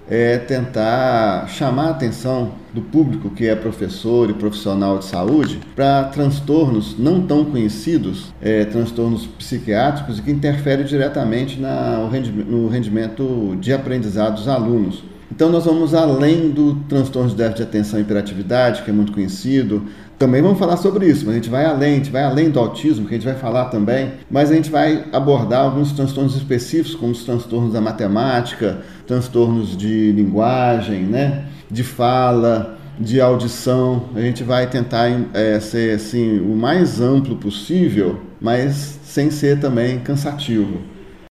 é tentar chamar a atenção do público que é professor e profissional de saúde para transtornos não tão conhecidos, transtornos psiquiátricos e que interferem diretamente no rendimento de aprendizado dos alunos. Então nós vamos além do transtorno de déficit de atenção e hiperatividade, que é muito conhecido. Também vamos falar sobre isso, mas a gente vai além do autismo, que a gente vai falar também, mas a gente vai abordar alguns transtornos específicos, como os transtornos da matemática, transtornos de linguagem, né, de fala, de audição. A gente vai tentar ser assim, o mais amplo possível, mas sem ser também cansativo.